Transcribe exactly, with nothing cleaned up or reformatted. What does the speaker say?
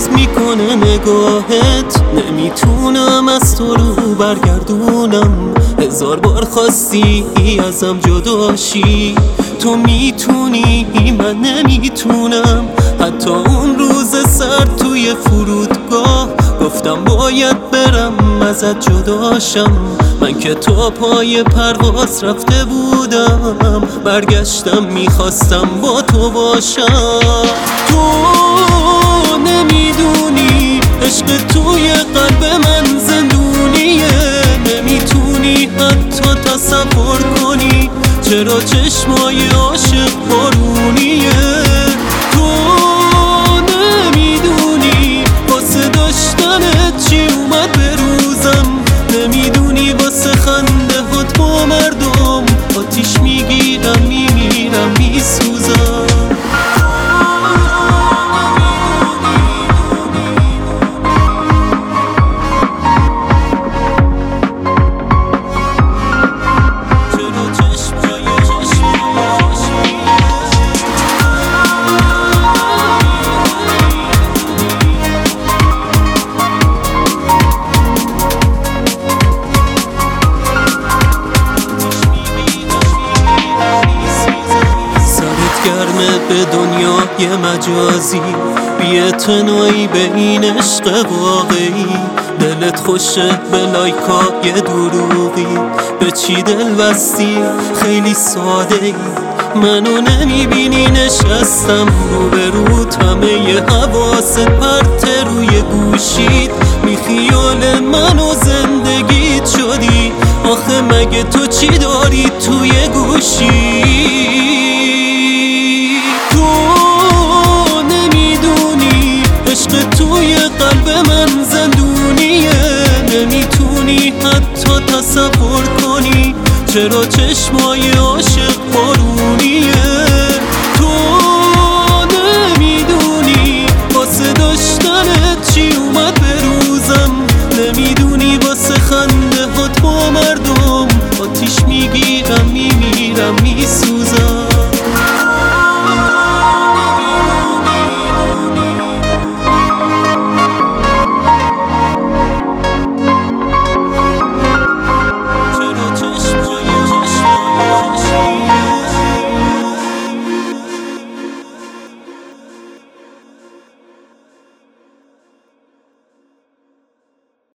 تیز میکنه نگاهت، نمیتونم از تو رو برگردونم. هزار بار خواستی ازم جداشی، تو میتونی من نمیتونم. حتی اون روز سر توی فرودگاه گفتم باید برم ازت جداشم. من که تا پای پرواز رفته بودم، برگشتم میخواستم با تو باشم. تو نمیدونی عشق توی قلب من زندونیه، نمیتونی حتی تصور کنی چرا چشمای عاشق بارونیه. تو نمیدونی واسه داشتنت چی اومد به روزم، نمیدونی واسه خنده هات با مردم آتیش میگیرم میمیرم میسوزم. گرمه به دنیای مجازی، بی‌اعتنایی به این عشق واقعی. دلت خوشه به لایکای دروغی، به چی دل بستی خیلی ساده ای. منو نمیبینی نشستم رو به روت، همه حواست پرت روی گوشید. بی خیال منو زندگیت شدی، آخه مگه تو چی داری توی گوشی؟